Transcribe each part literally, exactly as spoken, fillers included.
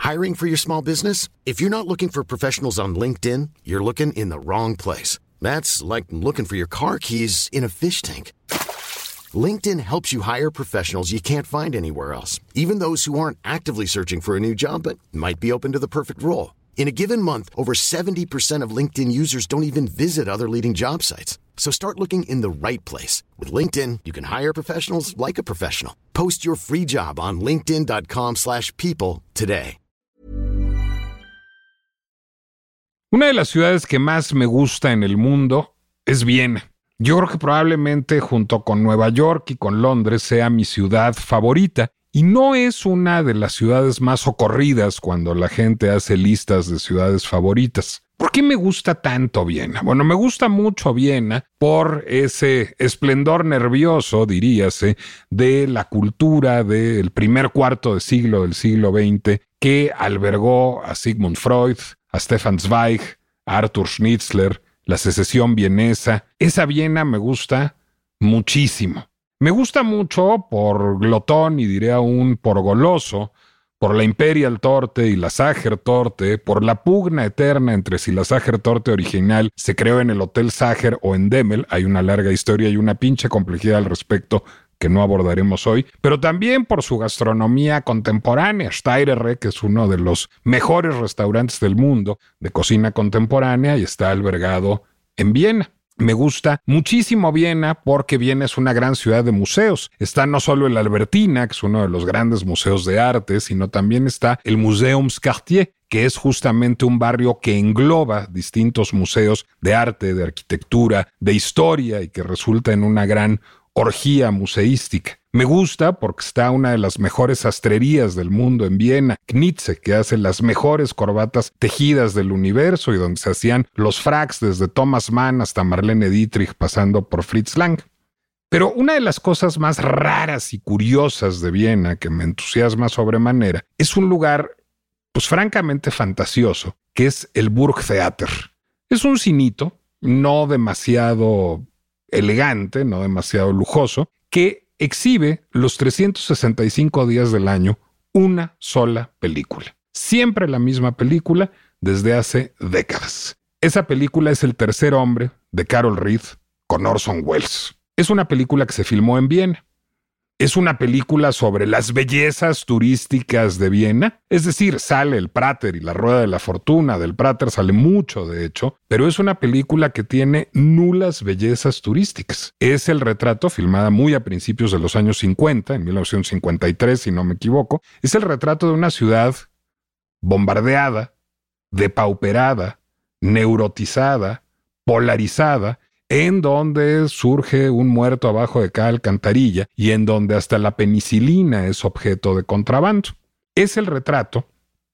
Hiring for your small business? If you're not looking for professionals on LinkedIn, you're looking in the wrong place. That's like looking for your car keys in a fish tank. LinkedIn helps you hire professionals you can't find anywhere else, even those who aren't actively searching for a new job but might be open to the perfect role. In a given month, over seventy percent of LinkedIn users don't even visit other leading job sites. So start looking in the right place. With LinkedIn, you can hire professionals like a professional. Post your free job on linkedin dot com slash people today. Una de las ciudades que más me gusta en el mundo es Viena. Yo creo que probablemente junto con Nueva York y con Londres sea mi ciudad favorita. Y no es una de las ciudades más socorridas cuando la gente hace listas de ciudades favoritas. ¿Por qué me gusta tanto Viena? Bueno, me gusta mucho Viena por ese esplendor nervioso, diríase, de la cultura del primer cuarto de siglo del siglo veinte que albergó a Sigmund Freud, a Stefan Zweig, a Arthur Schnitzler, la secesión vienesa. Esa Viena me gusta muchísimo. Me gusta mucho por glotón y diré aún por goloso, por la Imperial Torte y la Sacher Torte, por la pugna eterna entre si la Sacher Torte original se creó en el Hotel Sacher o en Demel. Hay una larga historia y una pinche complejidad al respecto que no abordaremos hoy, pero también por su gastronomía contemporánea. Steyrerre, que es uno de los mejores restaurantes del mundo de cocina contemporánea y está albergado en Viena. Me gusta muchísimo Viena porque Viena es una gran ciudad de museos. Está no solo el Albertina, que es uno de los grandes museos de arte, sino también está el Museumsquartier, que es justamente un barrio que engloba distintos museos de arte, de arquitectura, de historia y que resulta en una gran orgía museística. Me gusta porque está una de las mejores sastrerías del mundo en Viena, Knitze, que hace las mejores corbatas tejidas del universo y donde se hacían los fracs desde Thomas Mann hasta Marlene Dietrich pasando por Fritz Lang. Pero una de las cosas más raras y curiosas de Viena que me entusiasma sobremanera es un lugar, pues francamente fantasioso, que es el Burgtheater. Es un cinito no demasiado elegante, no demasiado lujoso, que exhibe los trescientos sesenta y cinco días del año una sola película. Siempre la misma película desde hace décadas. Esa película es El tercer hombre de Carol Reed con Orson Welles. Es una película que se filmó en Viena. Es una película sobre las bellezas turísticas de Viena. Es decir, sale el Prater y la Rueda de la Fortuna. Del Prater sale mucho, de hecho, pero es una película que tiene nulas bellezas turísticas. Es el retrato, filmada muy a principios de los años cincuenta, en mil novecientos cincuenta y tres, si no me equivoco, es el retrato de una ciudad bombardeada, depauperada, neurotizada, polarizada, en donde surge un muerto abajo de cada alcantarilla y en donde hasta la penicilina es objeto de contrabando. Es el retrato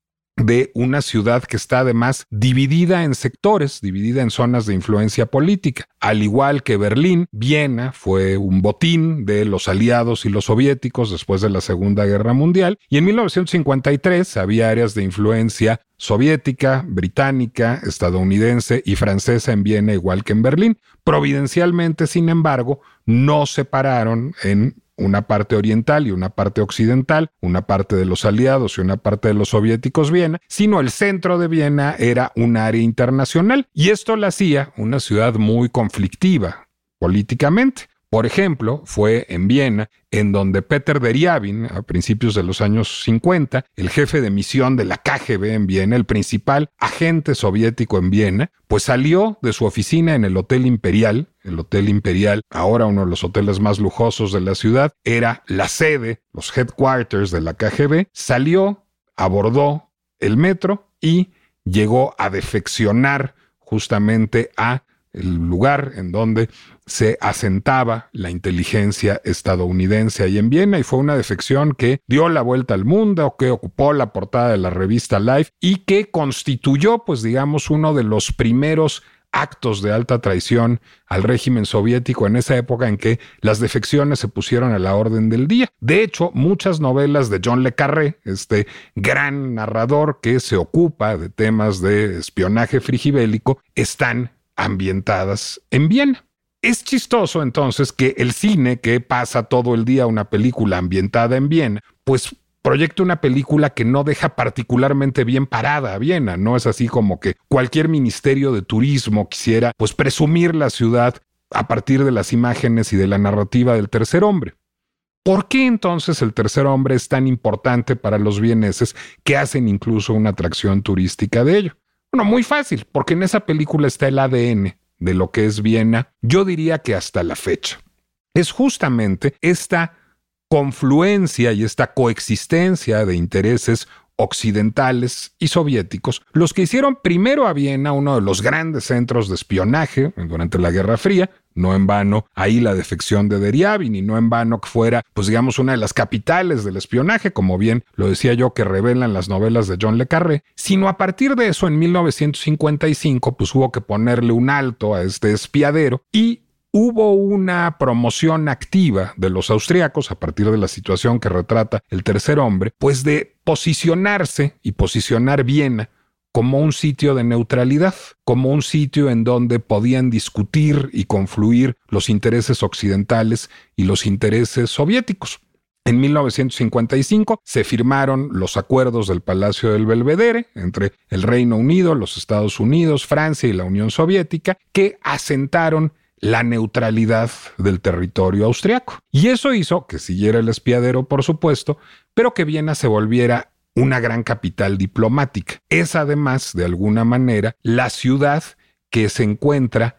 de una ciudad que está además dividida en sectores, dividida en zonas de influencia política. Al igual que Berlín, Viena fue un botín de los aliados y los soviéticos después de la Segunda Guerra Mundial, y en mil novecientos cincuenta y tres había áreas de influencia soviética, británica, estadounidense y francesa en Viena, igual que en Berlín. Providencialmente, sin embargo, no separaron en una parte oriental y una parte occidental, una parte de los aliados y una parte de los soviéticos Viena, sino el centro de Viena era un área internacional, y esto la hacía una ciudad muy conflictiva políticamente. Por ejemplo, fue en Viena en donde Peter Deriabin, a principios de los años cincuenta, el jefe de misión de la K G B en Viena, el principal agente soviético en Viena, pues salió de su oficina en el Hotel Imperial. El Hotel Imperial, ahora uno de los hoteles más lujosos de la ciudad, era la sede, los headquarters de la K G B, salió, abordó el metro y llegó a defeccionar justamente a el lugar en donde se asentaba la inteligencia estadounidense ahí en Viena, y fue una defección que dio la vuelta al mundo, que ocupó la portada de la revista Life y que constituyó, pues digamos, uno de los primeros actos de alta traición al régimen soviético en esa época en que las defecciones se pusieron a la orden del día. De hecho, muchas novelas de John le Carré, este gran narrador que se ocupa de temas de espionaje frigibélico, están ambientadas en Viena. Es chistoso entonces que el cine, que pasa todo el día una película ambientada en Viena, pues proyecta una película que no deja particularmente bien parada a Viena. No es así como que cualquier ministerio de turismo quisiera pues presumir la ciudad a partir de las imágenes y de la narrativa del tercer hombre. ¿Por qué entonces el tercer hombre es tan importante para los vieneses que hacen incluso una atracción turística de ello? Bueno, muy fácil, porque en esa película está el A D N de lo que es Viena, yo diría que hasta la fecha. Es justamente esta confluencia y esta coexistencia de intereses occidentales y soviéticos los que hicieron primero a Viena uno de los grandes centros de espionaje durante la Guerra Fría. No en vano ahí la defección de Deriávin, y no en vano que fuera, pues digamos, una de las capitales del espionaje, como bien lo decía yo, que revelan las novelas de John le Carré, sino a partir de eso en mil novecientos cincuenta y cinco pues hubo que ponerle un alto a este espiadero y hubo una promoción activa de los austriacos a partir de la situación que retrata el tercer hombre, pues de posicionarse y posicionar Viena como un sitio de neutralidad, como un sitio en donde podían discutir y confluir los intereses occidentales y los intereses soviéticos. En mil novecientos cincuenta y cinco se firmaron los acuerdos del Palacio del Belvedere entre el Reino Unido, los Estados Unidos, Francia y la Unión Soviética, que asentaron la neutralidad del territorio austriaco. Y eso hizo que siguiera el espiadero, por supuesto, pero que Viena se volviera una gran capital diplomática. Es además, de alguna manera, la ciudad que se encuentra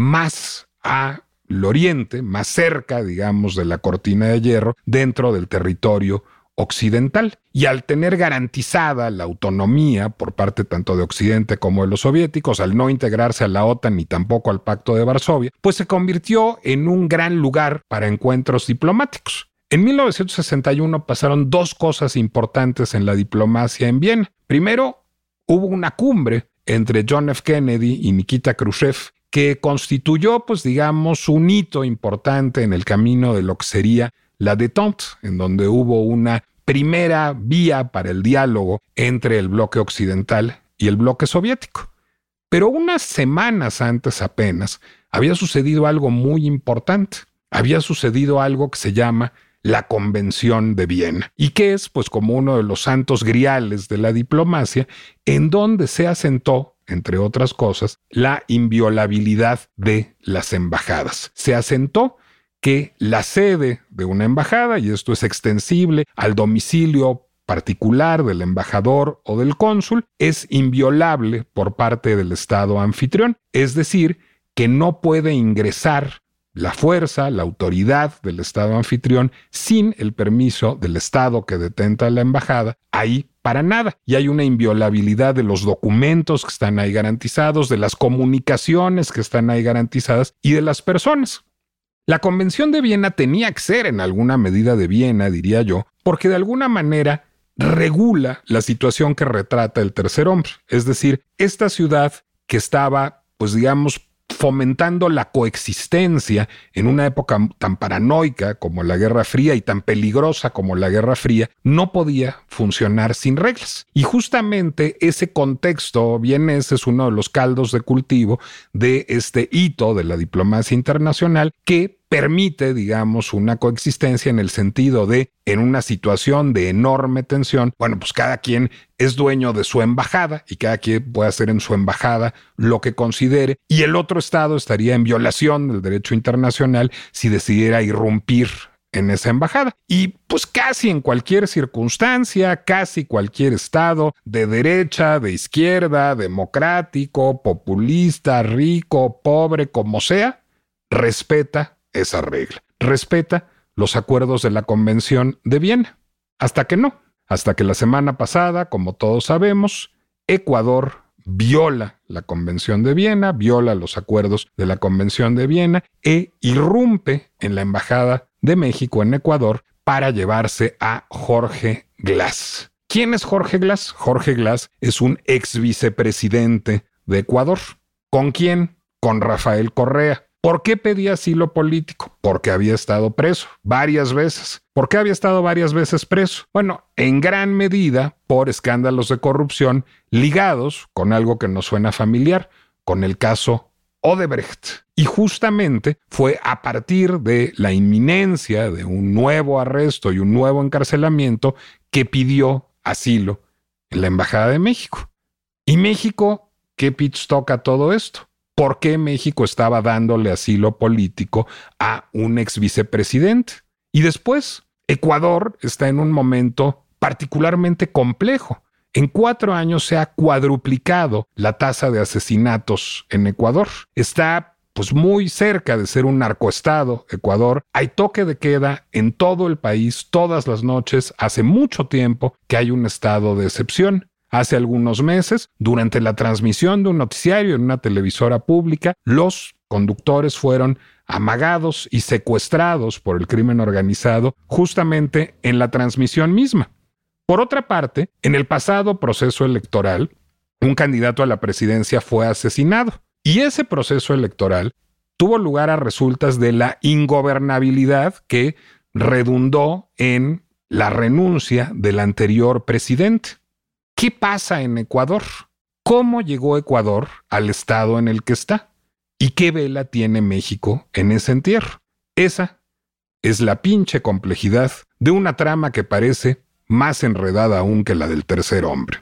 más al oriente, más cerca, digamos, de la cortina de hierro, dentro del territorio occidental. Y al tener garantizada la autonomía por parte tanto de Occidente como de los soviéticos, al no integrarse a la OTAN ni tampoco al Pacto de Varsovia, pues se convirtió en un gran lugar para encuentros diplomáticos. En mil novecientos sesenta y uno pasaron dos cosas importantes en la diplomacia en Viena. Primero, hubo una cumbre entre John F. Kennedy y Nikita Khrushchev que constituyó, pues digamos, un hito importante en el camino de lo que sería la détente, en donde hubo una primera vía para el diálogo entre el bloque occidental y el bloque soviético. Pero unas semanas antes apenas había sucedido algo muy importante. Había sucedido algo que se llama la Convención de Viena, y que es pues como uno de los santos griales de la diplomacia, en donde se asentó, entre otras cosas, la inviolabilidad de las embajadas. Se asentó que la sede de una embajada, y esto es extensible al domicilio particular del embajador o del cónsul, es inviolable por parte del Estado anfitrión, es decir, que no puede ingresar la fuerza, la autoridad del Estado anfitrión sin el permiso del Estado que detenta la embajada ahí para nada. Y hay una inviolabilidad de los documentos que están ahí garantizados, de las comunicaciones que están ahí garantizadas y de las personas. La Convención de Viena tenía que ser en alguna medida de Viena, diría yo, porque de alguna manera regula la situación que retrata el tercer hombre. Es decir, esta ciudad que estaba, pues digamos, fomentando la coexistencia en una época tan paranoica como la Guerra Fría y tan peligrosa como la Guerra Fría, no podía funcionar sin reglas. Y justamente ese contexto vienés es uno de los caldos de cultivo de este hito de la diplomacia internacional que permite, digamos, una coexistencia en el sentido de, en una situación de enorme tensión, bueno, pues cada quien es dueño de su embajada y cada quien puede hacer en su embajada lo que considere, y el otro estado estaría en violación del derecho internacional si decidiera irrumpir en esa embajada. Y pues casi en cualquier circunstancia, casi cualquier estado, de derecha, de izquierda, democrático, populista, rico, pobre, como sea, respeta esa regla. Respeta los acuerdos de la Convención de Viena. Hasta que no. Hasta que la semana pasada, como todos sabemos, Ecuador viola la Convención de Viena, viola los acuerdos de la Convención de Viena e irrumpe en la Embajada de México en Ecuador para llevarse a Jorge Glass. ¿Quién es Jorge Glass? Jorge Glass es un ex vicepresidente de Ecuador. ¿Con quién? Con Rafael Correa. ¿Por qué pedía asilo político? Porque había estado preso varias veces. ¿Por qué había estado varias veces preso? Bueno, en gran medida por escándalos de corrupción ligados con algo que nos suena familiar, con el caso Odebrecht. Y justamente fue a partir de la inminencia de un nuevo arresto y un nuevo encarcelamiento que pidió asilo en la Embajada de México. Y México, ¿qué pits toca todo esto? ¿Por qué México estaba dándole asilo político a un ex vicepresidente? Y después, Ecuador está en un momento particularmente complejo. En cuatro años se ha cuadruplicado la tasa de asesinatos en Ecuador. Está pues muy cerca de ser un narcoestado, Ecuador. Hay toque de queda en todo el país, todas las noches. Hace mucho tiempo que hay un estado de excepción. Hace algunos meses, durante la transmisión de un noticiario en una televisora pública, los conductores fueron amagados y secuestrados por el crimen organizado justamente en la transmisión misma. Por otra parte, en el pasado proceso electoral, un candidato a la presidencia fue asesinado y ese proceso electoral tuvo lugar a resultas de la ingobernabilidad que redundó en la renuncia del anterior presidente. ¿Qué pasa en Ecuador? ¿Cómo llegó Ecuador al estado en el que está? ¿Y qué vela tiene México en ese entierro? Esa es la pinche complejidad de una trama que parece más enredada aún que la del tercer hombre.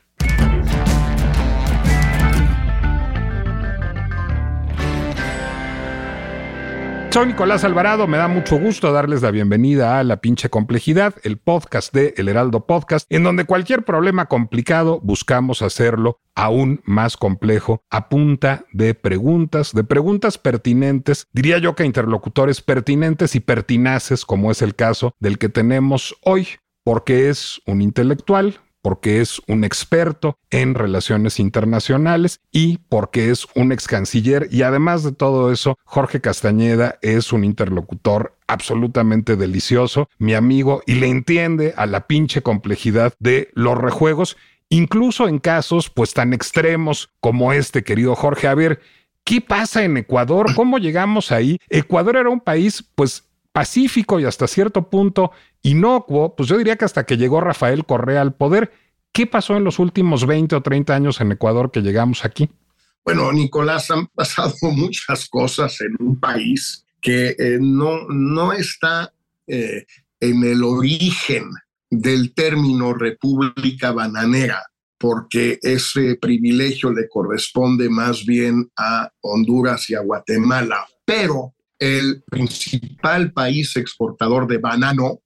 Soy Nicolás Alvarado, me da mucho gusto darles la bienvenida a La Pinche Complejidad, el podcast de El Heraldo Podcast, en donde cualquier problema complicado buscamos hacerlo aún más complejo a punta de preguntas, de preguntas pertinentes, diría yo que interlocutores pertinentes y pertinaces, como es el caso del que tenemos hoy, porque es un intelectual, porque es un experto en relaciones internacionales y porque es un ex canciller. Y además de todo eso, Jorge Castañeda es un interlocutor absolutamente delicioso, mi amigo, y le entiende a la pinche complejidad de los rejuegos, incluso en casos pues tan extremos como este, querido Jorge. A ver, ¿qué pasa en Ecuador? ¿Cómo llegamos ahí? Ecuador era un país pues pacífico y hasta cierto punto inocuo, pues yo diría que hasta que llegó Rafael Correa al poder. ¿Qué pasó en los últimos veinte o treinta años en Ecuador que llegamos aquí? Bueno, Nicolás, han pasado muchas cosas en un país que eh, no, no está eh, en el origen del término República Bananera, porque ese privilegio le corresponde más bien a Honduras y a Guatemala. Pero el principal país exportador de banano,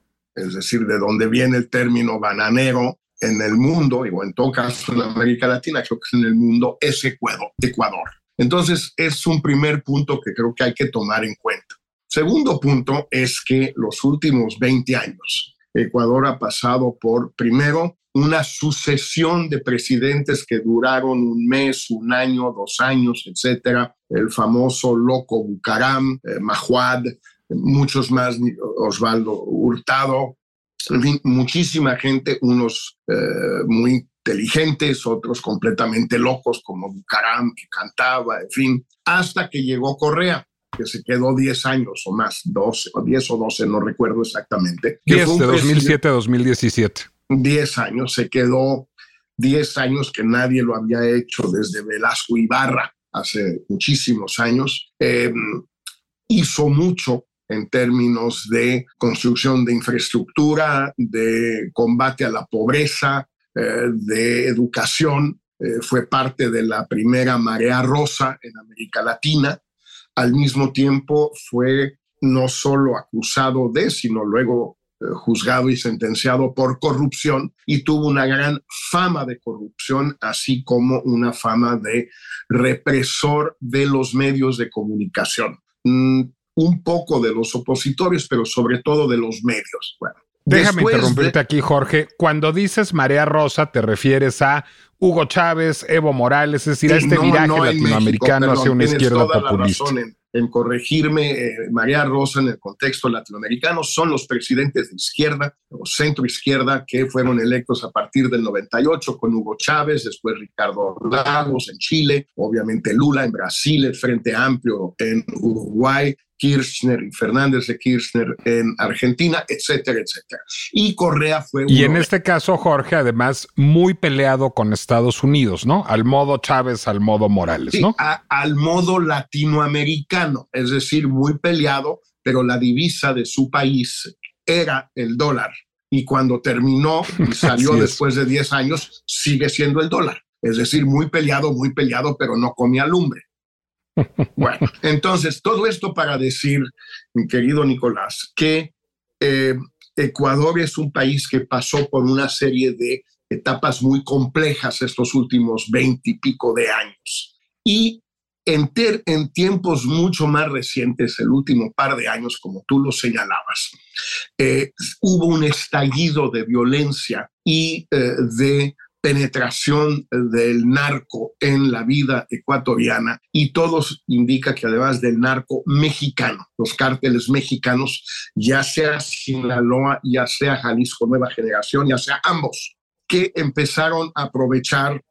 es decir, de donde viene el término bananero en el mundo, o en todo caso en América Latina, creo que es en el mundo, es Ecuador. Ecuador. Entonces, es un primer punto que creo que hay que tomar en cuenta. Segundo punto es que los últimos veinte años, Ecuador ha pasado por, primero, una sucesión de presidentes que duraron un mes, un año, dos años, etcétera. El famoso loco Bucaram, eh, Mahuad, muchos más, Osvaldo Hurtado, en fin, muchísima gente, unos eh, muy inteligentes, otros completamente locos como Bucaram, que cantaba, en fin, hasta que llegó Correa, que se quedó diez años o más, doce, o diez o doce, no recuerdo exactamente. diez, de dos mil siete a dos mil diecisiete. diez años, se quedó diez años que nadie lo había hecho desde Velasco Ibarra, hace muchísimos años. Eh, hizo mucho en términos de construcción de infraestructura, de combate a la pobreza, eh, de educación. Eh, fue parte de la primera marea rosa en América Latina. Al mismo tiempo fue no solo acusado de, sino luego eh, juzgado y sentenciado por corrupción, y tuvo una gran fama de corrupción, así como una fama de represor de los medios de comunicación. Mm, un poco de los opositores, pero sobre todo de los medios. Bueno, déjame interrumpirte de... aquí, Jorge. Cuando dices marea rosa, te refieres a Hugo Chávez, Evo Morales, es decir, sí, a este no, viraje no latinoamericano México, hacia una izquierda populista. En, en corregirme, eh, marea rosa en el contexto latinoamericano son los presidentes de izquierda o centro izquierda que fueron electos a partir del noventa y ocho con Hugo Chávez, después Ricardo Lagos en Chile, obviamente Lula en Brasil, el Frente Amplio en Uruguay, Kirchner y Fernández de Kirchner en Argentina, etcétera, etcétera. Y Correa fue uno. Y en este caso, Jorge, además, muy peleado con Estados Unidos, ¿no? Al modo Chávez, al modo Morales, sí, ¿no? A, al modo latinoamericano, es decir, muy peleado, pero la divisa de su país era el dólar. y cuando terminó y salió después de diez años, sigue siendo el dólar. Es decir, muy peleado, muy peleado, pero no comía lumbre. Bueno, entonces, todo esto para decir, mi querido Nicolás, que eh, Ecuador es un país que pasó por una serie de etapas muy complejas estos últimos veinte y pico de años. Y en, ter, en tiempos mucho más recientes, el último par de años, como tú lo señalabas, eh, hubo un estallido de violencia y eh, de penetración del narco en la vida ecuatoriana, y todo indica que además del narco mexicano, los cárteles mexicanos, ya sea Sinaloa, ya sea Jalisco Nueva Generación, ya sea ambos, que empezaron a aprovechar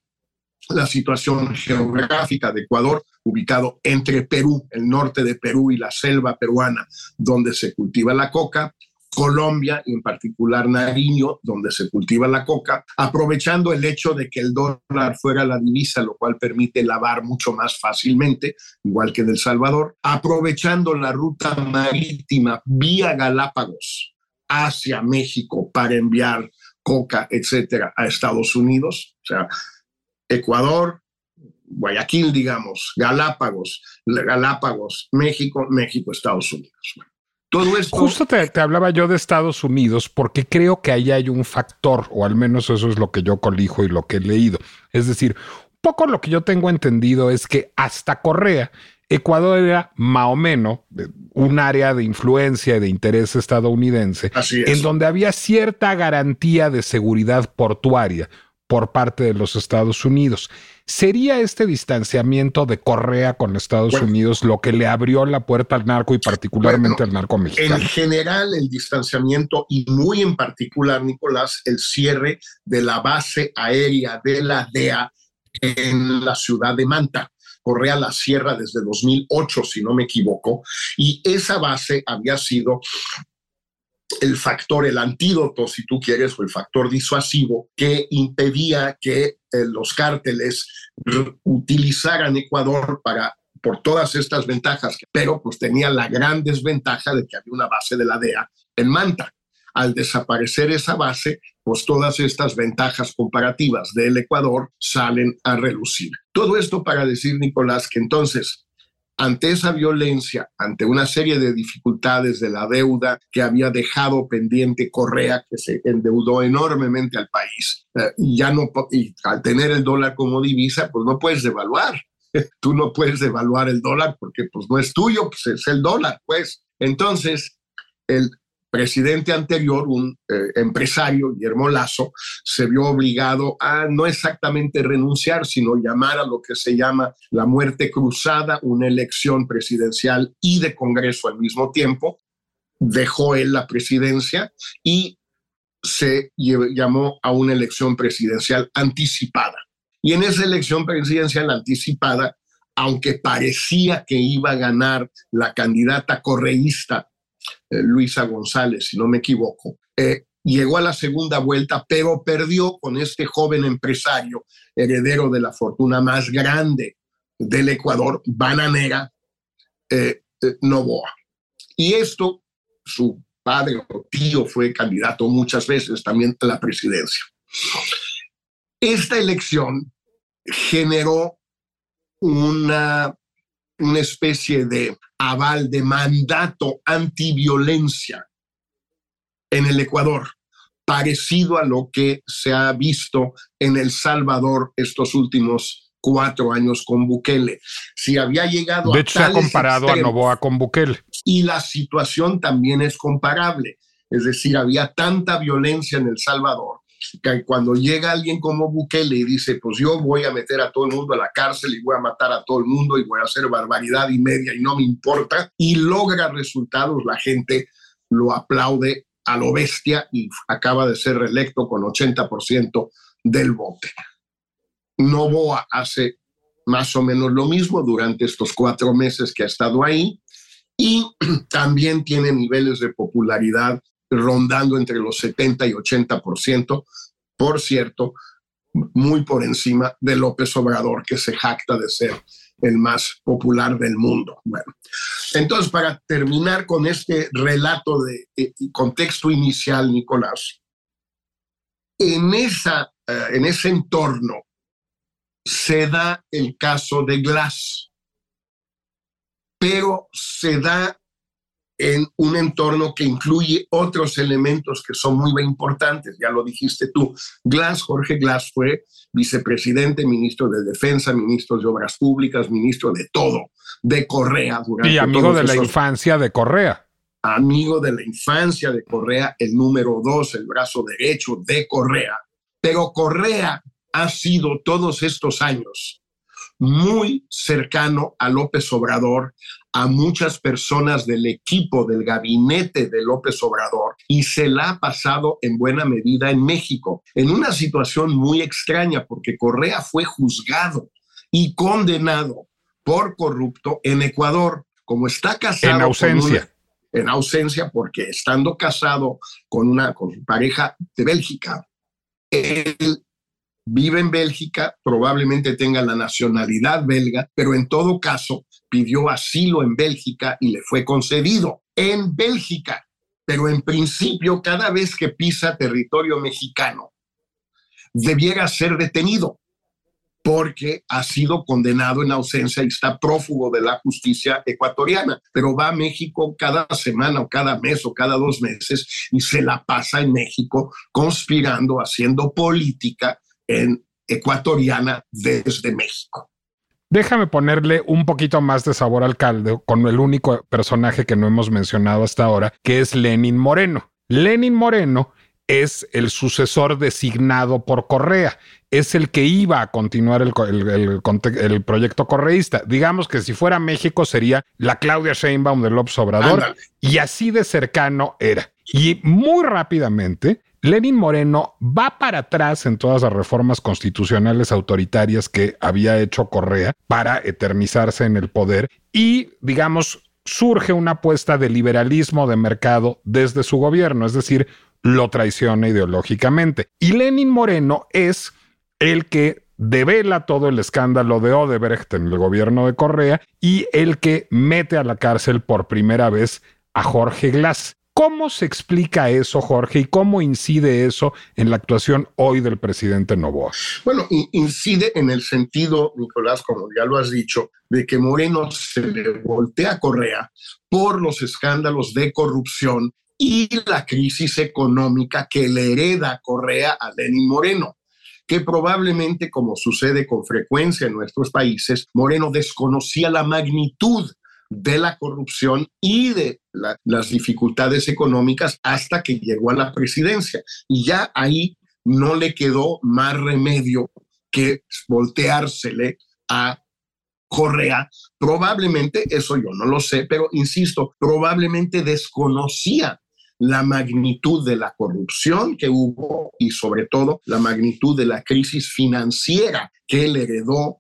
la situación geográfica de Ecuador, ubicado entre Perú, el norte de Perú y la selva peruana, donde se cultiva la coca, Colombia, y en particular Nariño, donde se cultiva la coca, aprovechando el hecho de que el dólar fuera la divisa, lo cual permite lavar mucho más fácilmente, igual que en El Salvador, aprovechando la ruta marítima vía Galápagos hacia México para enviar coca, etcétera, a Estados Unidos. O sea, Ecuador, Guayaquil, digamos, Galápagos, Galápagos, México, México, Estados Unidos. Todo esto... Justo te, te hablaba yo de Estados Unidos porque creo que ahí hay un factor, o al menos eso es lo que yo colijo y lo que he leído. Es decir, un poco lo que yo tengo entendido es que hasta Correa, Ecuador era más o menos un área de influencia y de interés estadounidense, en donde había cierta garantía de seguridad portuaria por parte de los Estados Unidos. ¿Sería este distanciamiento de Correa con Estados bueno, Unidos lo que le abrió la puerta al narco y particularmente bueno, al narco mexicano? En general, el distanciamiento y muy en particular, Nicolás, el cierre de la base aérea de la D E A en la ciudad de Manta. Correa la cierra desde dos mil ocho, si no me equivoco, y esa base había sido el factor, el antídoto, si tú quieres, o el factor disuasivo que impedía que eh, los cárteles utilizaran Ecuador para, por todas estas ventajas, pero pues tenía la gran desventaja de que había una base de la D E A en Manta. Al desaparecer esa base, pues todas estas ventajas comparativas del Ecuador salen a relucir. Todo esto para decir, Nicolás, que entonces, ante esa violencia, ante una serie de dificultades de la deuda que había dejado pendiente Correa, que se endeudó enormemente al país, eh, y ya no, y al tener el dólar como divisa, pues no puedes devaluar. Tú no puedes devaluar el dólar porque pues no es tuyo, pues es el dólar, pues. Entonces, el presidente anterior, un eh, empresario, Guillermo Lasso, se vio obligado a no exactamente renunciar, sino llamar a lo que se llama la muerte cruzada, una elección presidencial y de Congreso al mismo tiempo. Dejó él la presidencia y se llamó a una elección presidencial anticipada. Y en esa elección presidencial anticipada, aunque parecía que iba a ganar la candidata correísta Eh, Luisa González, si no me equivoco, eh, llegó a la segunda vuelta, pero perdió con este joven empresario, heredero de la fortuna más grande del Ecuador, bananera, eh, eh, Noboa. Y esto, su padre o tío fue candidato muchas veces también a la presidencia. Esta elección generó una, una especie de aval, de mandato antiviolencia en el Ecuador, parecido a lo que se ha visto en El Salvador estos últimos cuatro años con Bukele. Si había llegado de a hecho, se ha comparado a Noboa con Bukele. Y la situación también es comparable. Es decir, había tanta violencia en El Salvador que cuando llega alguien como Bukele y dice, pues yo voy a meter a todo el mundo a la cárcel y voy a matar a todo el mundo y voy a hacer barbaridad y media y no me importa, y logra resultados, la gente lo aplaude a lo bestia y acaba de ser reelecto con ochenta por ciento del voto. Noboa hace más o menos lo mismo durante estos cuatro meses que ha estado ahí y también tiene niveles de popularidad rondando entre los setenta y ochenta por ciento, por cierto, muy por encima de López Obrador, que se jacta de ser el más popular del mundo. Bueno, entonces, para terminar con este relato de, de contexto inicial, Nicolás, en, esa, uh, en ese entorno se da el caso de Glass, pero se da en un entorno que incluye otros elementos que son muy importantes. Ya lo dijiste tú. Glass, Jorge Glass, fue vicepresidente, ministro de Defensa, ministro de Obras Públicas, ministro de todo, de Correa. Y amigo de la infancia de Correa. Amigo de la infancia de Correa, el número dos, el brazo derecho de Correa. Pero Correa ha sido todos estos años muy cercano a López Obrador, a muchas personas del equipo del gabinete de López Obrador, y se la ha pasado en buena medida en México, en una situación muy extraña, porque Correa fue juzgado y condenado por corrupto en Ecuador. Como está casado... En ausencia. Con una, en ausencia, porque estando casado con una con su pareja de Bélgica, él vive en Bélgica, probablemente tenga la nacionalidad belga, pero en todo caso pidió asilo en Bélgica y le fue concedido en Bélgica. Pero en principio, cada vez que pisa territorio mexicano, debiera ser detenido porque ha sido condenado en ausencia y está prófugo de la justicia ecuatoriana. Pero va a México cada semana o cada mes o cada dos meses y se la pasa en México conspirando, haciendo política en ecuatoriana desde México. Déjame ponerle un poquito más de sabor al caldo con el único personaje que no hemos mencionado hasta ahora, que es Lenín Moreno. Lenín Moreno es el sucesor designado por Correa, es el que iba a continuar el, el, el, el proyecto correísta. Digamos que si fuera México sería la Claudia Sheinbaum de López Obrador. Ándale. Y así de cercano era. Y muy rápidamente Lenín Moreno va para atrás en todas las reformas constitucionales autoritarias que había hecho Correa para eternizarse en el poder y, digamos, surge una apuesta de liberalismo de mercado desde su gobierno, es decir, lo traiciona ideológicamente. Y Lenín Moreno es el que devela todo el escándalo de Odebrecht en el gobierno de Correa y el que mete a la cárcel por primera vez a Jorge Glass. ¿Cómo se explica eso, Jorge, y cómo incide eso en la actuación hoy del presidente Noboa? Bueno, incide en el sentido, Nicolás, como ya lo has dicho, de que Moreno se le voltea a Correa por los escándalos de corrupción y la crisis económica que le hereda Correa a Lenín Moreno, que probablemente, como sucede con frecuencia en nuestros países, Moreno desconocía la magnitud de la corrupción y de la, las dificultades económicas hasta que llegó a la presidencia. Y ya ahí no le quedó más remedio que volteársele a Correa. Probablemente, eso yo no lo sé, pero insisto, probablemente desconocía la magnitud de la corrupción que hubo y sobre todo la magnitud de la crisis financiera que le heredó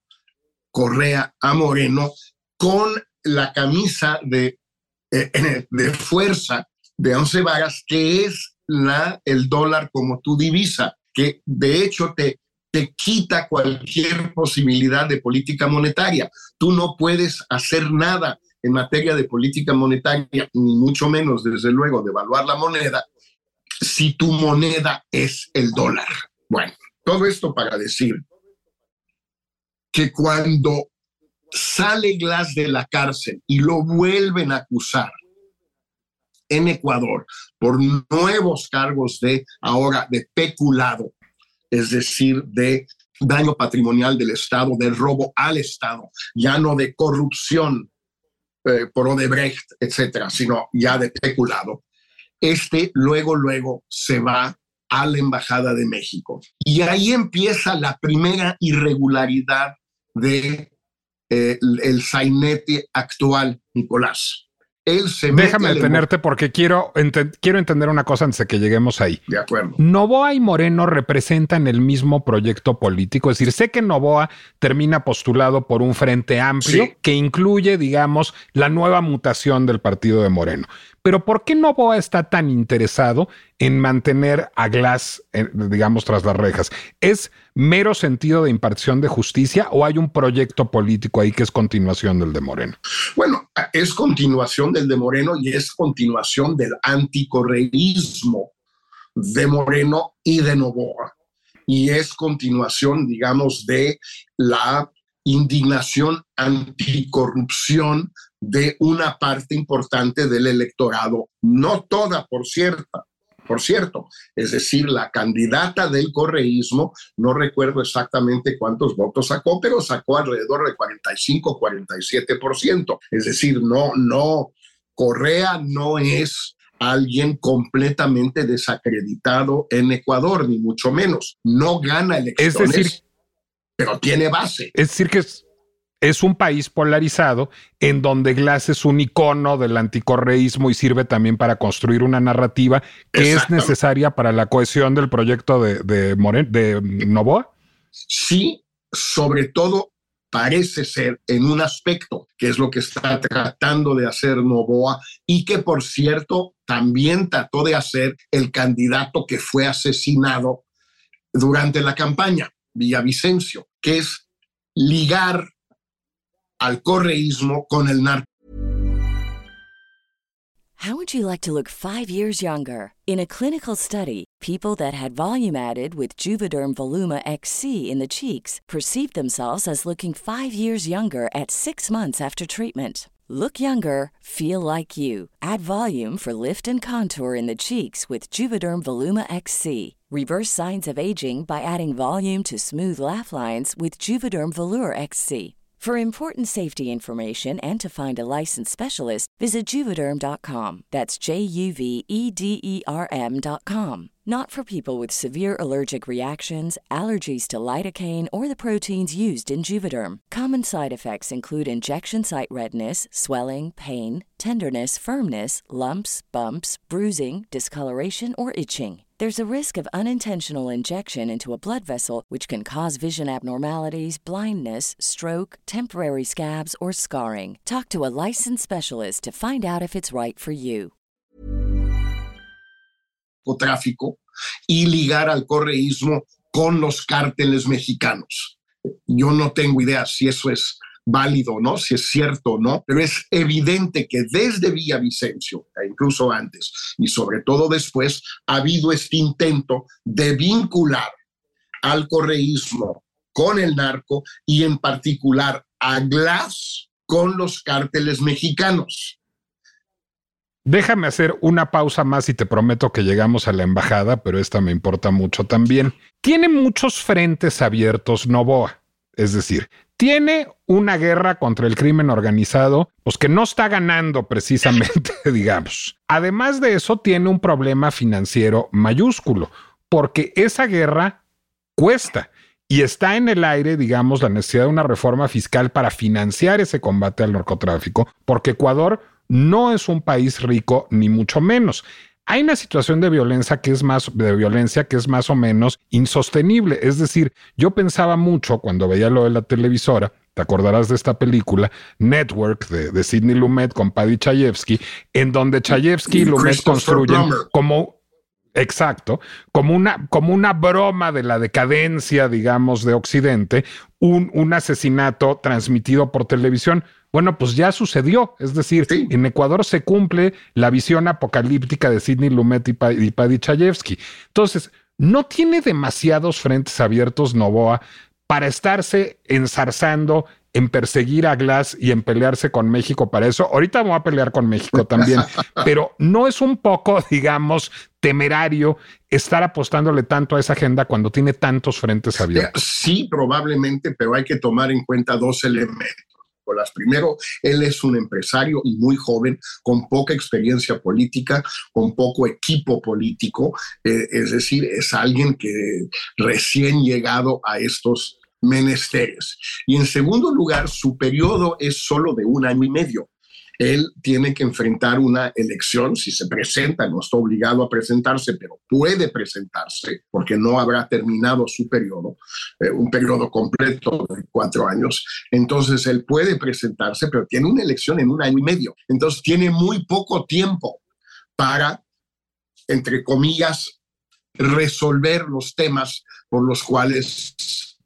Correa a Moreno con la camisa de, eh, de fuerza de once varas, que es la, el dólar como tu divisa, que de hecho te, te quita cualquier posibilidad de política monetaria. Tú no puedes hacer nada en materia de política monetaria, ni mucho menos, desde luego, devaluar la moneda, si tu moneda es el dólar. Bueno, todo esto para decir que cuando sale Glass de la cárcel y lo vuelven a acusar en Ecuador por nuevos cargos de ahora de peculado, es decir, de daño patrimonial del Estado, de robo al Estado, ya no de corrupción eh, por Odebrecht, etcétera, sino ya de peculado. Este luego, luego se va a la Embajada de México. Y ahí empieza la primera irregularidad de Eh, el, el sainete actual, Nicolás. Él se Déjame detenerte porque quiero, ent- quiero entender una cosa antes de que lleguemos ahí. De acuerdo. Noboa y Moreno representan el mismo proyecto político. Es decir, sé que Noboa termina postulado por un frente amplio, sí, que incluye, digamos, la nueva mutación del partido de Moreno. Pero ¿por qué Noboa está tan interesado en mantener a Glass, eh, digamos, tras las rejas? ¿Es mero sentido de impartición de justicia o hay un proyecto político ahí que es continuación del de Moreno? Bueno, es continuación del de Moreno y es continuación del anticorreísmo de Moreno y de Noboa. Y es continuación, digamos, de la indignación anticorrupción de una parte importante del electorado, no toda, por cierto, por cierto, es decir, la candidata del correísmo, no recuerdo exactamente cuántos votos sacó, pero sacó alrededor de cuarenta y cinco, cuarenta y siete por ciento. Es decir, no, no, Correa no es alguien completamente desacreditado en Ecuador, ni mucho menos. No gana elecciones, es decir, pero tiene base. Es decir, que es, es un país polarizado en donde Glass es un icono del anticorreísmo y sirve también para construir una narrativa que es necesaria para la cohesión del proyecto de, de, Moren, de Noboa. Sí, sobre todo parece ser en un aspecto, que es lo que está tratando de hacer Noboa y que, por cierto, también trató de hacer el candidato que fue asesinado durante la campaña, Villavicencio, que es ligar al correísmo con el narco. How would you like to look five years younger? In a clinical study, people that had volume added with Juvederm Voluma X C in the cheeks perceived themselves as looking five years younger at six months after treatment. Look younger, feel like you. Add volume for lift and contour in the cheeks with Juvederm Voluma X C. Reverse signs of aging by adding volume to smooth laugh lines with Juvederm Volure X C. For important safety information and to find a licensed specialist, visit Juvederm dot com. That's J U V E D E R M dot com. Not for people with severe allergic reactions, allergies to lidocaine, or the proteins used in Juvederm. Common side effects include injection site redness, swelling, pain, tenderness, firmness, lumps, bumps, bruising, discoloration, or itching. There's a risk of unintentional injection into a blood vessel, which can cause vision abnormalities, blindness, stroke, temporary scabs, or scarring. Talk to a licensed specialist to find out if it's right for you. Tráfico y ligar al correísmo con los cárteles mexicanos. Yo no tengo idea si eso es válido o no, si es cierto o no, pero es evidente que desde Villavicencio, e incluso antes y sobre todo después, ha habido este intento de vincular al correísmo con el narco y en particular a Glass con los cárteles mexicanos. Déjame hacer una pausa más y te prometo que llegamos a la embajada, pero esta me importa mucho también. Tiene muchos frentes abiertos Noboa, es decir, tiene una guerra contra el crimen organizado, pues que no está ganando precisamente, digamos. Además de eso, tiene un problema financiero mayúsculo, porque esa guerra cuesta y está en el aire, digamos, la necesidad de una reforma fiscal para financiar ese combate al narcotráfico, porque Ecuador no es un país rico, ni mucho menos. Hay una situación de violencia que es más, de violencia que es más o menos insostenible. Es decir, yo pensaba mucho cuando veía lo de la televisora, te acordarás de esta película, Network, de, de Sidney Lumet con Paddy Chayefsky, en donde Chayefsky y, y Lumet construyen como... Exacto, como una, como una broma de la decadencia, digamos, de Occidente, un, un asesinato transmitido por televisión. Bueno, pues ya sucedió. Es decir, sí. En Ecuador se cumple la visión apocalíptica de Sidney Lumet y, y Paddy Chayefsky. Entonces, no tiene demasiados frentes abiertos Noboa para estarse enzarzando en perseguir a Glass y en pelearse con México para eso. Ahorita me voy a pelear con México también, pero no es un poco, digamos, temerario estar apostándole tanto a esa agenda cuando tiene tantos frentes abiertos. Sí, probablemente, pero hay que tomar en cuenta dos elementos. Nicolás. Primero, él es un empresario y muy joven, con poca experiencia política, con poco equipo político, eh, es decir, es alguien que recién llegado a estos menesteres. Y en segundo lugar, su periodo es solo de un año y medio. Él tiene que enfrentar una elección, si se presenta, no está obligado a presentarse, pero puede presentarse porque no habrá terminado su periodo, eh, un periodo completo de cuatro años. Entonces él puede presentarse, pero tiene una elección en un año y medio. Entonces tiene muy poco tiempo para entre comillas, resolver los temas por los cuales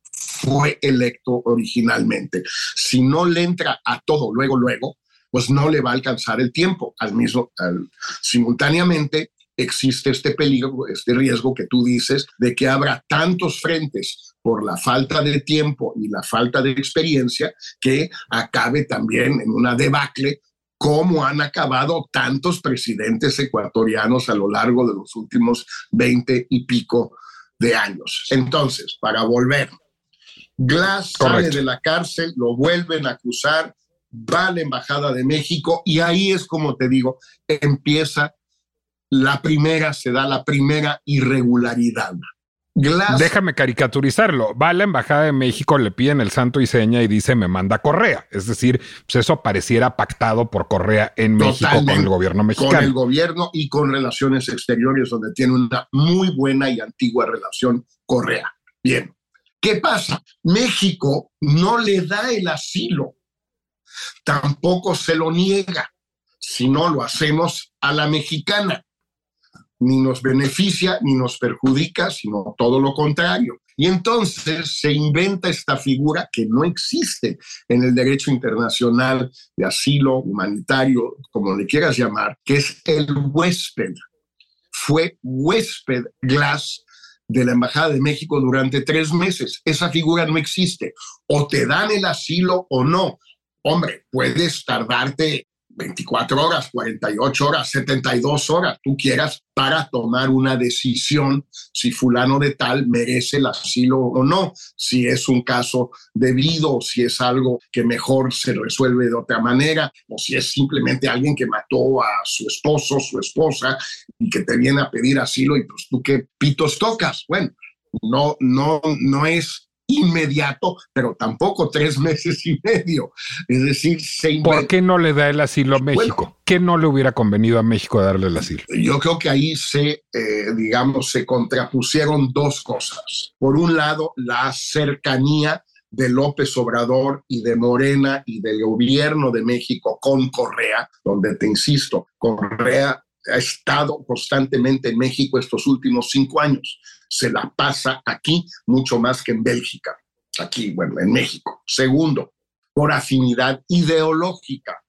fue electo originalmente. Si no le entra a todo luego, luego, pues no le va a alcanzar el tiempo. Al mismo, al, simultáneamente existe este peligro, este riesgo que tú dices, de que habrá tantos frentes por la falta de tiempo y la falta de experiencia que acabe también en una debacle, como han acabado tantos presidentes ecuatorianos a lo largo de los últimos veinte y pico de años. Entonces, para volver, Glass Correcto. Sale de la cárcel, lo vuelven a acusar, va a la Embajada de México y ahí es, como te digo, empieza la primera, se da la primera irregularidad. Glass, Déjame caricaturizarlo. Va a la Embajada de México, le piden el santo y seña y dice, me manda Correa. Es decir, pues eso pareciera pactado por Correa en México con el gobierno mexicano. Con el gobierno y con Relaciones Exteriores, donde tiene una muy buena y antigua relación Correa. Bien. ¿Qué pasa? México no le da el asilo, tampoco se lo niega, si no lo hacemos a la mexicana. Ni nos beneficia ni nos perjudica, sino todo lo contrario. Y entonces se inventa esta figura que no existe en el derecho internacional de asilo humanitario, como le quieras llamar, que es el huésped. Fue huésped Glass de la Embajada de México durante tres meses. Esa figura no existe. O te dan el asilo o no. Hombre, puedes tardarte veinticuatro horas, cuarenta y ocho horas, setenta y dos horas, tú quieras, para tomar una decisión si fulano de tal merece el asilo o no, si es un caso debido, o si es algo que mejor se resuelve de otra manera, o si es simplemente alguien que mató a su esposo, su esposa, y que te viene a pedir asilo, y pues tú qué pitos tocas. Bueno, no, no, no es inmediato, pero tampoco tres meses y medio. Es decir, se invent... ¿Por qué no le da el asilo a México? Bueno, ¿qué no le hubiera convenido a México darle el asilo? Yo creo que ahí se, eh, digamos, se contrapusieron dos cosas. Por un lado, la cercanía de López Obrador y de Morena y del gobierno de México con Correa, donde te insisto, Correa ha estado constantemente en México estos últimos cinco años. Se la pasa aquí mucho más que en Bélgica. Aquí, bueno, en México. Segundo, por afinidad ideológica.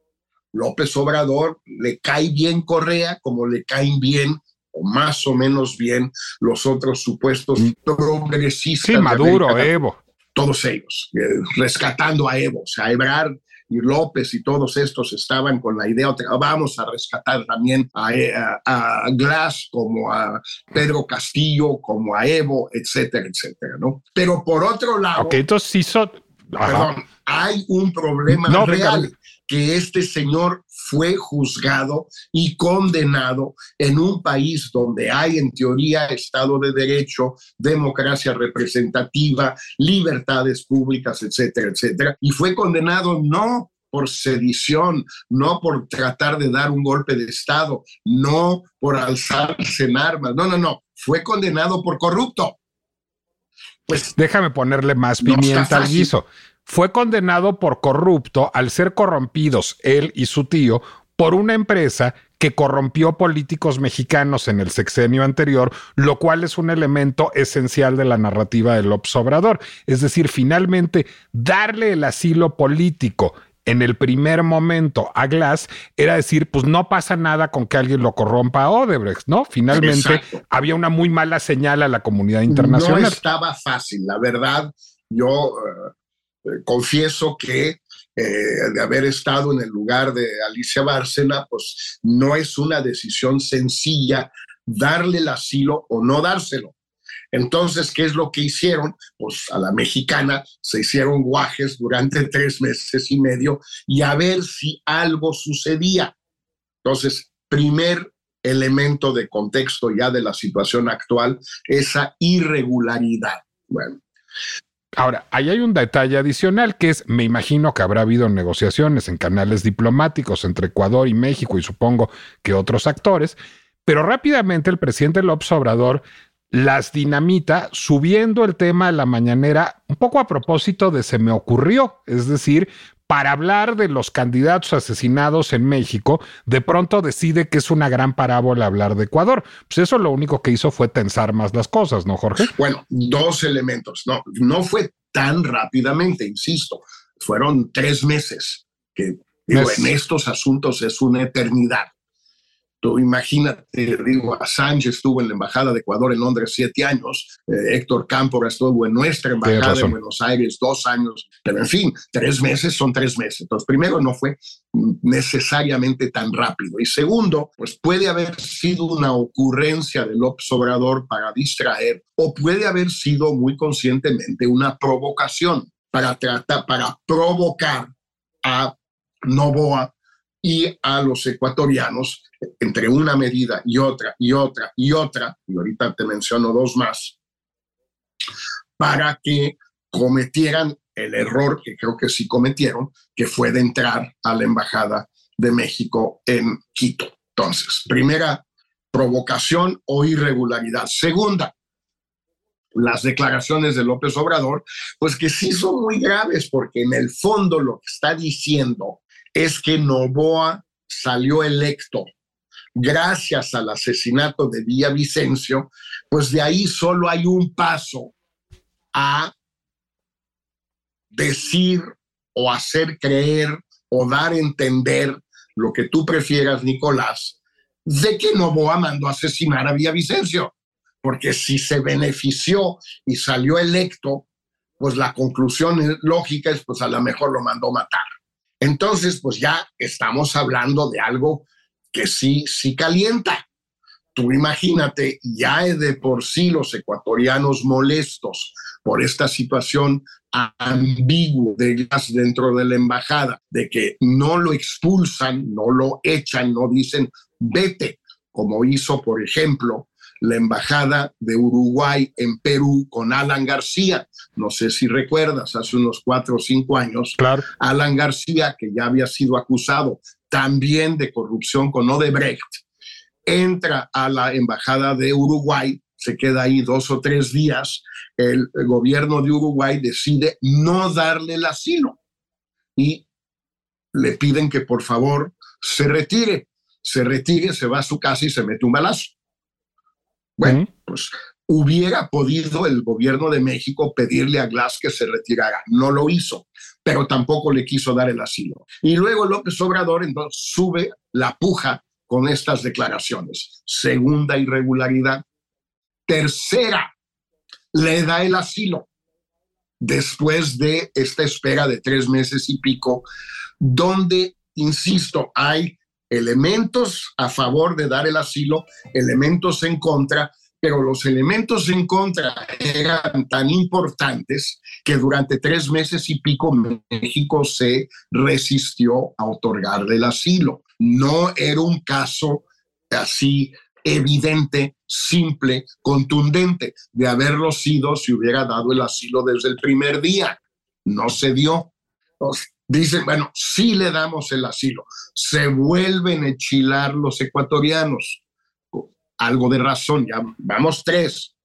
López Obrador le cae bien Correa como le caen bien, o más o menos bien, los otros supuestos progresistas. Sí, Maduro, Evo. Todos ellos, eh, rescatando a Evo. O sea, Ebrard y López y todos estos estaban con la idea, vamos a rescatar también a, a, a Glass, como a Pedro Castillo, como a Evo, etcétera, etcétera, ¿no? Pero por otro lado... Ok, entonces sí son... Perdón, hay un problema no, real, venga. Que este señor fue juzgado y condenado en un país donde hay en teoría Estado de Derecho, democracia representativa, libertades públicas, etcétera, etcétera, y fue condenado no por sedición, no por tratar de dar un golpe de Estado, no por alzarse en armas, no, no, no, fue condenado por corrupto. Pues déjame ponerle más pimienta no al guiso. Fue condenado por corrupto al ser corrompidos él y su tío por una empresa que corrompió políticos mexicanos en el sexenio anterior, lo cual es un elemento esencial de la narrativa de López Obrador. Es decir, finalmente, darle el asilo político en el primer momento a Glass era decir, pues no pasa nada con que alguien lo corrompa a Odebrecht, ¿no? Finalmente, exacto, había una muy mala señal a la comunidad internacional. No estaba fácil, la verdad. Yo uh, eh, confieso que eh, de haber estado en el lugar de Alicia Bárcena, pues no es una decisión sencilla darle el asilo o no dárselo. Entonces, ¿qué es lo que hicieron? Pues a la mexicana se hicieron guajes durante tres meses y medio y a ver si algo sucedía. Entonces, primer elemento de contexto ya de la situación actual, esa irregularidad. Bueno. Ahora, ahí hay un detalle adicional que es, me imagino que habrá habido negociaciones en canales diplomáticos entre Ecuador y México y supongo que otros actores, pero rápidamente el presidente López Obrador las dinamita subiendo el tema a la mañanera, un poco a propósito de se me ocurrió, es decir, para hablar de los candidatos asesinados en México, de pronto decide que es una gran parábola hablar de Ecuador. Pues eso lo único que hizo fue tensar más las cosas, ¿no, Jorge? Bueno, dos elementos. No, no fue tan rápidamente, insisto. Fueron tres meses, que digo, Es... en estos asuntos es una eternidad. Tú imagínate, digo, Assange estuvo en la Embajada de Ecuador en Londres siete años, eh, Héctor Cámpora estuvo en nuestra Embajada en Buenos Aires dos años, pero en fin, tres meses son tres meses. Entonces, primero, no fue necesariamente tan rápido. Y segundo, pues puede haber sido una ocurrencia de López Obrador para distraer, o puede haber sido muy conscientemente una provocación para tratar, para provocar a Noboa y a los ecuatorianos entre una medida y otra y otra y otra, y ahorita te menciono dos más, para que cometieran el error que creo que sí cometieron, que fue de entrar a la Embajada de México en Quito. Entonces, primera, provocación o irregularidad. Segunda, las declaraciones de López Obrador, pues que sí son muy graves, porque en el fondo lo que está diciendo es que Noboa salió electo gracias al asesinato de Villavicencio, pues de ahí solo hay un paso a decir o hacer creer o dar a entender, lo que tú prefieras, Nicolás, de que Noboa mandó a asesinar a Villavicencio. Porque si se benefició y salió electo, pues la conclusión lógica es, pues a lo mejor lo mandó matar. Entonces, pues ya estamos hablando de algo que sí, sí calienta. Tú imagínate, ya de por sí los ecuatorianos molestos por esta situación ambigua de gas dentro de la embajada, de que no lo expulsan, no lo echan, no dicen vete, como hizo, por ejemplo, la embajada de Uruguay en Perú con Alan García. No sé si recuerdas, hace unos cuatro o cinco años, claro. Alan García, que ya había sido acusado también de corrupción con Odebrecht, entra a la embajada de Uruguay, se queda ahí dos o tres días, el, el gobierno de Uruguay decide no darle el asilo y le piden que por favor se retire, se retire, se va a su casa y se mete un balazo. Bueno, ¿Mm? pues hubiera podido el gobierno de México pedirle a Glass que se retirara. No lo hizo, pero tampoco le quiso dar el asilo. Y luego López Obrador entonces sube la puja con estas declaraciones. Segunda irregularidad. Tercera, le da el asilo después de esta espera de tres meses y pico, donde, insisto, hay elementos a favor de dar el asilo, elementos en contra, pero los elementos en contra eran tan importantes que durante tres meses y pico México se resistió a otorgarle el asilo. No era un caso así evidente, simple, contundente, de haberlo sido si hubiera dado el asilo desde el primer día. No se dio. Entonces, dicen, bueno, sí le damos el asilo. Se vuelven a enchilar los ecuatorianos. Algo de razón, ya vamos tres.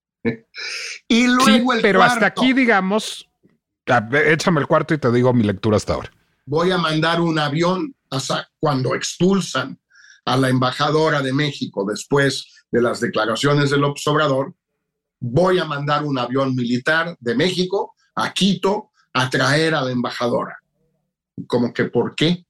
Y luego sí, el pero cuarto. Hasta aquí, digamos, échame el cuarto y te digo mi lectura hasta ahora. Voy a mandar un avión hasta cuando expulsan a la embajadora de México después de las declaraciones de López Obrador. Voy a mandar un avión militar de México a Quito a traer a la embajadora. Como que, ¿por qué?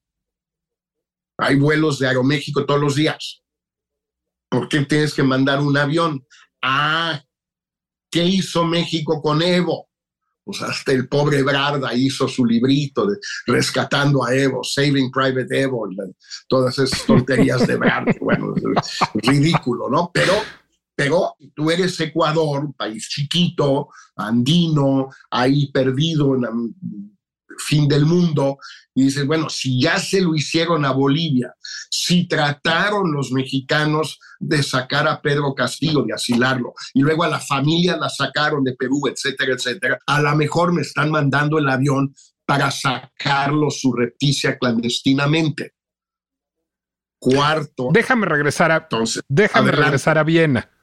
Hay vuelos de Aeroméxico todos los días. ¿Por qué tienes que mandar un avión? Ah, ¿qué hizo México con Evo? Pues hasta el pobre Brarda hizo su librito de Rescatando a Evo, Saving Private Evo, todas esas tonterías de Brarda. Bueno, es ridículo, ¿no? Pero, pero tú eres Ecuador, un país chiquito, andino, ahí perdido en el fin del mundo, y dices, bueno, si ya se lo hicieron a Bolivia, si trataron los mexicanos de sacar a Pedro Castillo, de asilarlo, y luego a la familia la sacaron de Perú, etcétera, etcétera, a lo mejor me están mandando el avión para sacarlo surrepticia clandestinamente. Cuarto. Déjame regresar a, Entonces, déjame regresar a Viena.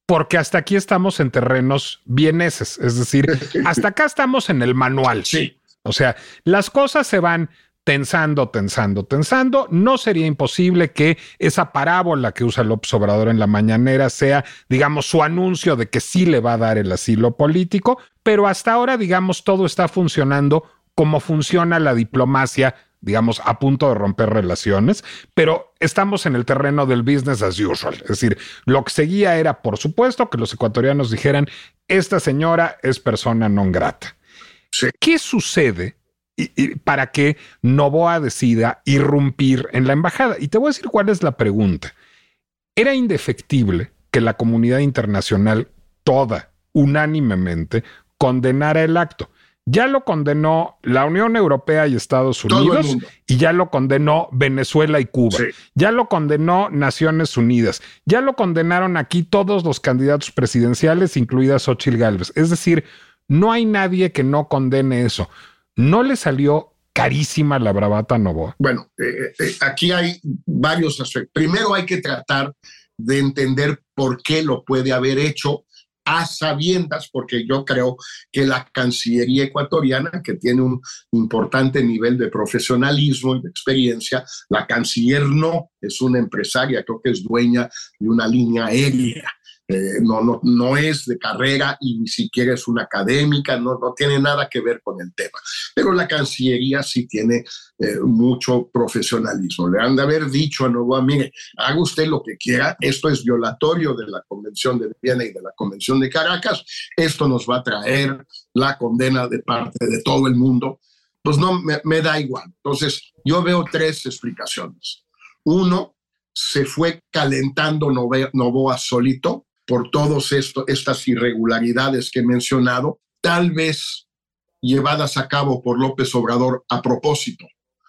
porque hasta aquí estamos en terrenos vieneses, es decir, hasta acá estamos en el manual. Sí. O sea, las cosas se van tensando, tensando, tensando. No sería imposible que esa parábola que usa López Obrador en la mañanera sea, digamos, su anuncio de que sí le va a dar el asilo político, pero hasta ahora, digamos, todo está funcionando como funciona la diplomacia, digamos, a punto de romper relaciones, pero estamos en el terreno del business as usual. Es decir, lo que seguía era, por supuesto, que los ecuatorianos dijeran, esta señora es persona non grata. Sí. ¿Qué sucede y, y para que Noboa decida irrumpir en la embajada? Y te voy a decir cuál es la pregunta. Era indefectible que la comunidad internacional toda, unánimemente, condenara el acto. Ya lo condenó la Unión Europea y Estados Unidos y ya lo condenó Venezuela y Cuba. Sí. Ya lo condenó Naciones Unidas. Ya lo condenaron aquí todos los candidatos presidenciales, incluida Xóchitl Gálvez. Es decir, no hay nadie que no condene eso. ¿No le salió carísima la bravata a Noboa? Bueno, eh, eh, aquí hay varios aspectos. Primero hay que tratar de entender por qué lo puede haber hecho a sabiendas, porque yo creo que la Cancillería ecuatoriana, que tiene un importante nivel de profesionalismo y de experiencia, la canciller no, es una empresaria, creo que es dueña de una línea aérea. Eh, no, no, no es de carrera y ni siquiera es una académica, no, no tiene nada que ver con el tema. Pero la Cancillería sí tiene eh, mucho profesionalismo. Le han de haber dicho a Noboa, mire, haga usted lo que quiera, esto es violatorio de la Convención de Viena y de la Convención de Caracas, esto nos va a traer la condena de parte de todo el mundo. Pues no, me, me da igual. Entonces, yo veo tres explicaciones. Uno, se fue calentando Noboa solito, por todas estas irregularidades que he mencionado, tal vez llevadas a cabo por López Obrador a propósito,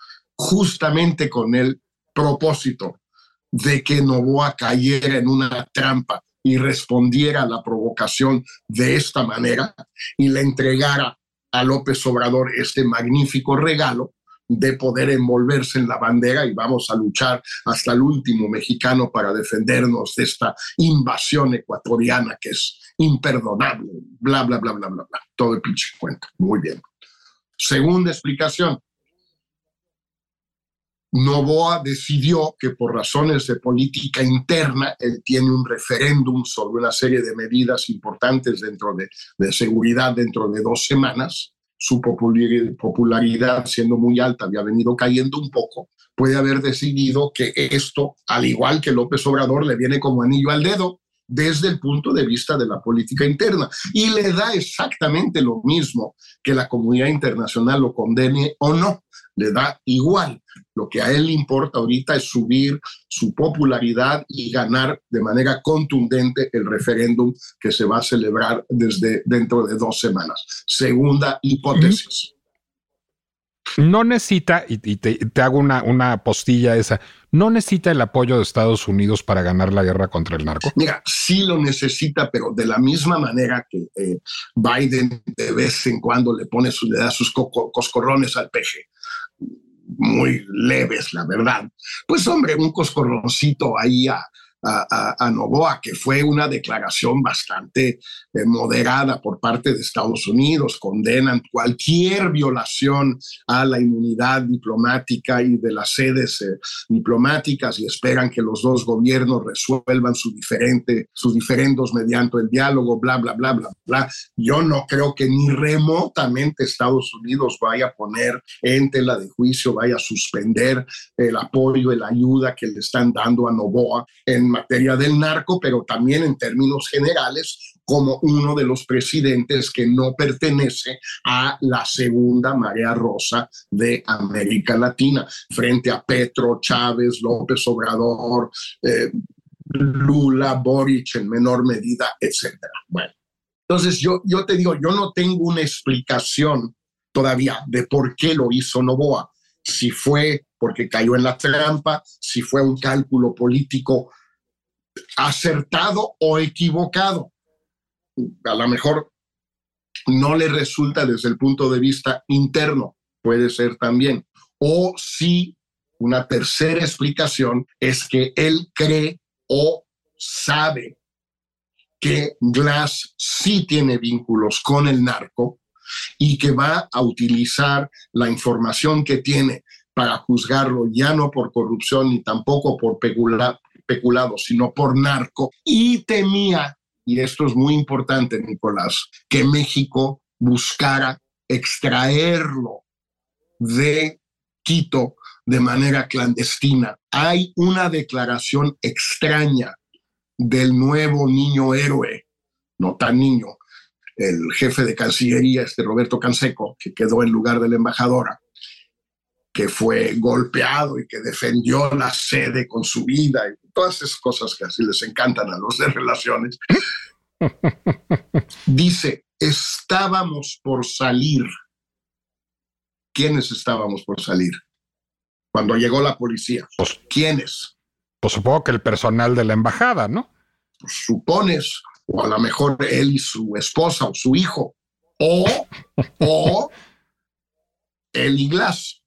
justamente con el propósito de que Noboa cayera en una trampa y respondiera a la provocación de esta manera y le entregara a López Obrador este magnífico regalo de poder envolverse en la bandera y vamos a luchar hasta el último mexicano para defendernos de esta invasión ecuatoriana que es imperdonable, bla, bla, bla, bla, bla, bla. Todo el pinche cuento. Muy bien. Segunda explicación. Noboa decidió que por razones de política interna, él tiene un referéndum sobre una serie de medidas importantes dentro de, de seguridad dentro de dos semanas, su popularidad siendo muy alta había venido cayendo un poco, puede haber decidido que esto, al igual que López Obrador, le viene como anillo al dedo desde el punto de vista de la política interna y le da exactamente lo mismo que la comunidad internacional lo condene o no, le da igual. Lo que a él le importa ahorita es subir su popularidad y ganar de manera contundente el referéndum que se va a celebrar desde dentro de dos semanas. Segunda hipótesis. No necesita, y, y te, te hago una, una postilla esa, no necesita el apoyo de Estados Unidos para ganar la guerra contra el narco. Mira, sí lo necesita, pero de la misma manera que eh, Biden de vez en cuando le pone su, le da sus co coscorrones al peje, muy leves, la verdad. Pues hombre, un coscorroncito ahí a, a, a, a Noboa, que fue una declaración bastante eh, moderada por parte de Estados Unidos, condenan cualquier violación a la inmunidad diplomática y de las sedes eh, diplomáticas y esperan que los dos gobiernos resuelvan su diferente, sus diferendos mediante el diálogo, bla, bla, bla, bla, bla. Yo no creo que ni remotamente Estados Unidos vaya a poner en tela de juicio, vaya a suspender el apoyo y la ayuda que le están dando a Noboa en materia del narco, pero también en términos generales como uno de los presidentes que no pertenece a la segunda marea rosa de América Latina, frente a Petro, Chávez, López Obrador, eh, Lula, Boric en menor medida, etcétera. Bueno, entonces yo, yo te digo, yo no tengo una explicación todavía de por qué lo hizo Noboa, si fue porque cayó en la trampa, si fue un cálculo político acertado o equivocado. A lo mejor no le resulta desde el punto de vista interno, puede ser también. O si una tercera explicación es que él cree o sabe que Glass sí tiene vínculos con el narco y que va a utilizar la información que tiene para juzgarlo ya no por corrupción ni tampoco por pecula, peculado, sino por narco. Y temía, y esto es muy importante, Nicolás, que México buscara extraerlo de Quito de manera clandestina. Hay una declaración extraña del nuevo niño héroe, no tan niño, el jefe de Cancillería, este Roberto Canseco, que quedó en lugar de la embajadora, que fue golpeado y que defendió la sede con su vida y todas esas cosas que así les encantan a los de relaciones. Dice, estábamos por salir. ¿Quiénes estábamos por salir? Cuando llegó la policía. Pues, ¿Quiénes? Pues supongo que el personal de la embajada, ¿no? Pues supones, o a lo mejor él y su esposa o su hijo, o, o él y Glass.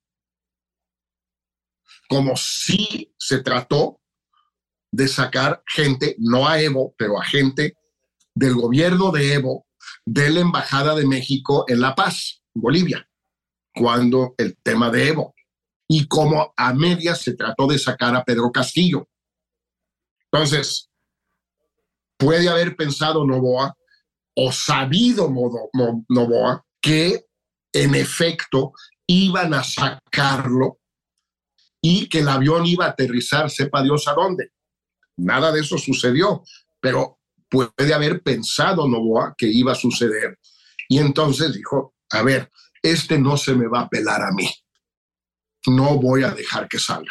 Como si se trató de sacar gente, no a Evo, pero a gente del gobierno de Evo, de la Embajada de México en La Paz, Bolivia, cuando el tema de Evo. Y como a medias se trató de sacar a Pedro Castillo. Entonces, puede haber pensado Noboa o sabido Noboa que en efecto iban a sacarlo y que el avión iba a aterrizar, sepa Dios a dónde. Nada de eso sucedió, pero puede haber pensado Noboa que iba a suceder. Y entonces dijo, a ver, este no se me va a pelar a mí. No voy a dejar que salga.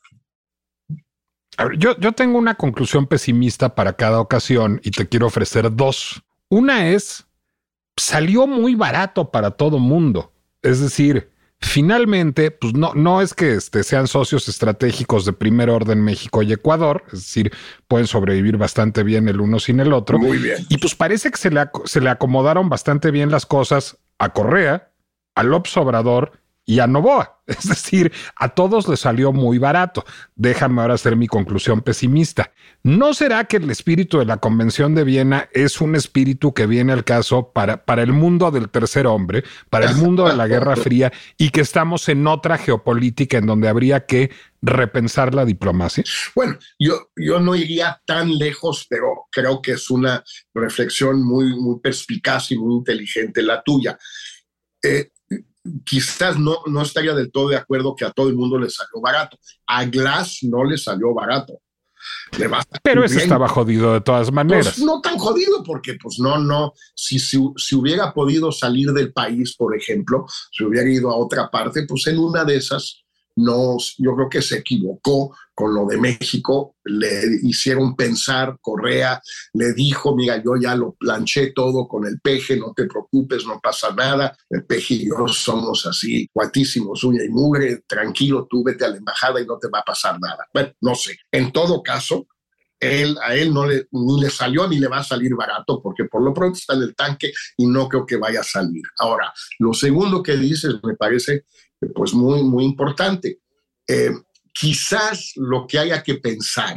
A ver, yo, yo tengo una conclusión pesimista para cada ocasión y te quiero ofrecer dos. Una es, salió muy barato para todo mundo. Es decir, finalmente, pues no, no es que este, sean socios estratégicos de primer orden México y Ecuador, es decir, pueden sobrevivir bastante bien el uno sin el otro. Muy bien. Y pues parece que se le, se le acomodaron bastante bien las cosas a Correa, a López Obrador y a Noboa. Es decir, a todos les salió muy barato. Déjame ahora hacer mi conclusión pesimista. ¿No será que el espíritu de la Convención de Viena es un espíritu que viene al caso para, para el mundo del tercer hombre, para el mundo de la Guerra Fría, y que estamos en otra geopolítica en donde habría que repensar la diplomacia? Bueno, yo, yo no iría tan lejos, pero creo que es una reflexión muy, muy perspicaz y muy inteligente la tuya. Eh, Quizás no, no estaría del todo de acuerdo que a todo el mundo le salió barato. A Glass no le salió barato. Le va Pero ese estaba jodido de todas maneras. Pues no tan jodido porque, pues no, no. Si, si, si hubiera podido salir del país, por ejemplo, si hubiera ido a otra parte, pues en una de esas, no, yo creo que se equivocó con lo de México. Le hicieron pensar, Correa le dijo, mira, yo ya lo planché todo con el Peje, no te preocupes, no pasa nada. El Peje y yo somos así, guatísimos, uña y mugre, tranquilo, tú vete a la embajada y no te va a pasar nada. Bueno, no sé. En todo caso, él, a él no le, ni le salió ni le va a salir barato, porque por lo pronto está en el tanque y no creo que vaya a salir. Ahora, lo segundo que dices me parece pues muy, muy importante. Eh, quizás lo que haya que pensar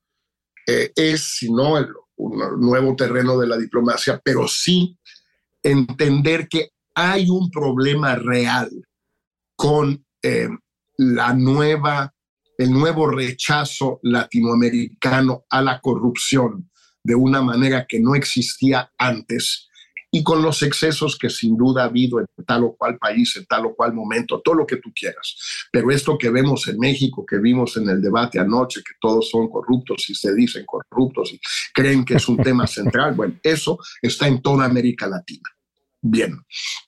eh, es, si no, el, un nuevo terreno de la diplomacia, pero sí entender que hay un problema real con eh, la nueva, el nuevo rechazo latinoamericano a la corrupción de una manera que no existía antes, y con los excesos que sin duda ha habido en tal o cual país, en tal o cual momento, todo lo que tú quieras. Pero esto que vemos en México, que vimos en el debate anoche, que todos son corruptos y se dicen corruptos y creen que es un tema central, bueno, eso está en toda América Latina. Bien,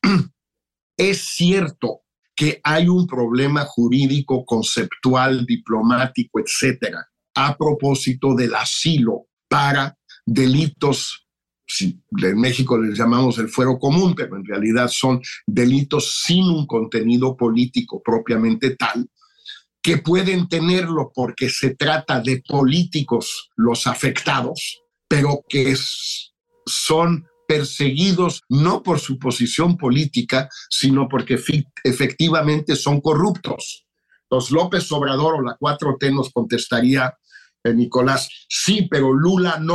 es cierto que hay un problema jurídico, conceptual, diplomático, etcétera, a propósito del asilo para delitos. Sí, en México les llamamos el fuero común, pero en realidad son delitos sin un contenido político propiamente tal, que pueden tenerlo porque se trata de políticos los afectados, pero que es, son perseguidos no por su posición política, sino porque efectivamente son corruptos. Entonces López Obrador o la cuatro T nos contestaría, eh, Nicolás, sí, pero Lula no.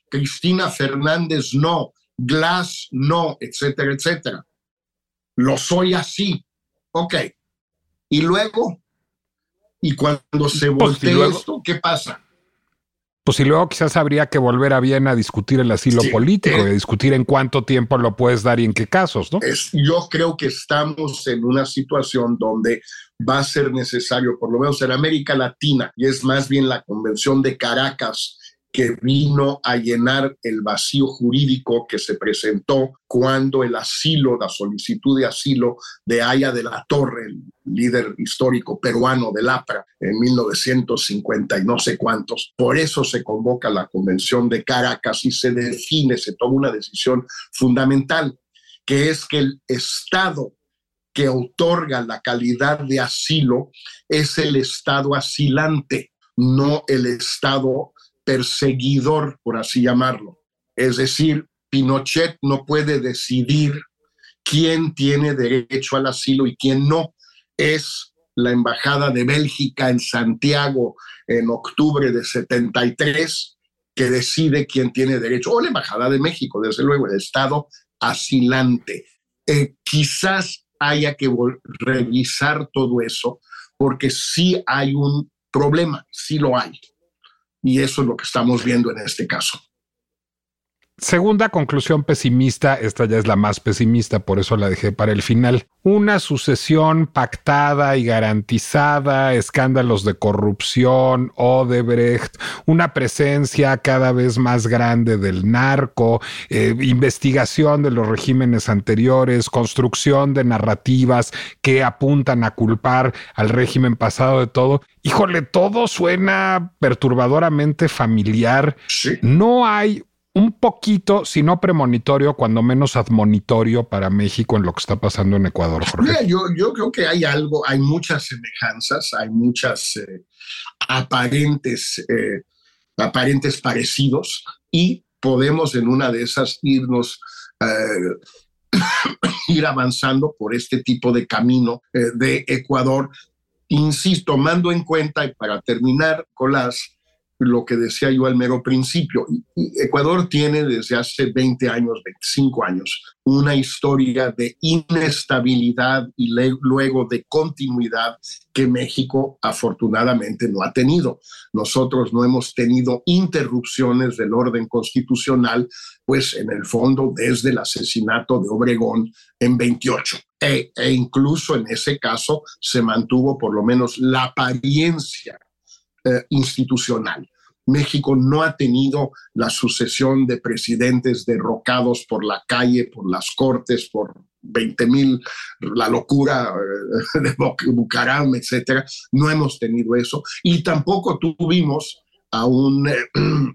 Cristina Fernández no, Glass no, etcétera, etcétera. Lo soy así. Ok. Y luego, y cuando se voltee pues, esto, ¿qué pasa? Pues y luego quizás habría que volver a Viena a discutir el asilo sí, político, eh, y a discutir en cuánto tiempo lo puedes dar y en qué casos, ¿no? Es, yo creo que estamos en una situación donde va a ser necesario, por lo menos en América Latina, y es más bien la Convención de Caracas que vino a llenar el vacío jurídico que se presentó cuando el asilo, la solicitud de asilo de Aya de la Torre, el líder histórico peruano del A P R A, en mil novecientos cincuenta y no sé cuántos. Por eso se convoca la Convención de Caracas y se define, se toma una decisión fundamental, que es que el Estado que otorga la calidad de asilo es el Estado asilante, no el Estado perseguidor, por así llamarlo. Es decir, Pinochet no puede decidir quién tiene derecho al asilo y quién no. Es la Embajada de Bélgica en Santiago en octubre de setenta y tres que decide quién tiene derecho, o la Embajada de México, desde luego, el Estado asilante. Eh, quizás haya que revisar todo eso, porque sí hay un problema, sí lo hay. Y eso es lo que estamos viendo en este caso. Segunda conclusión pesimista, esta ya es la más pesimista, por eso la dejé para el final. Una sucesión pactada y garantizada, escándalos de corrupción, Odebrecht, una presencia cada vez más grande del narco, eh, investigación de los regímenes anteriores, construcción de narrativas que apuntan a culpar al régimen pasado de todo. Híjole, todo suena perturbadoramente familiar. Sí. No hay un poquito, si no premonitorio, cuando menos admonitorio para México en lo que está pasando en Ecuador, Jorge. Mira, yo, yo creo que hay algo, hay muchas semejanzas, hay muchas eh, aparentes, eh, aparentes parecidos, y podemos en una de esas irnos, eh, ir avanzando por este tipo de camino eh, de Ecuador. Insisto, tomando en cuenta, y para terminar, Colás, lo que decía yo al mero principio, Ecuador tiene desde hace veinte años, veinticinco años, una historia de inestabilidad y le- luego de continuidad que México afortunadamente no ha tenido. Nosotros no hemos tenido interrupciones del orden constitucional, pues en el fondo desde el asesinato de Obregón en veintiocho. E, e incluso en ese caso se mantuvo por lo menos la apariencia Eh, institucional. México no ha tenido la sucesión de presidentes derrocados por la calle, por las cortes, por veinte mil, la locura eh, de Bucaram, etcétera. No hemos tenido eso. Y tampoco tuvimos a un eh,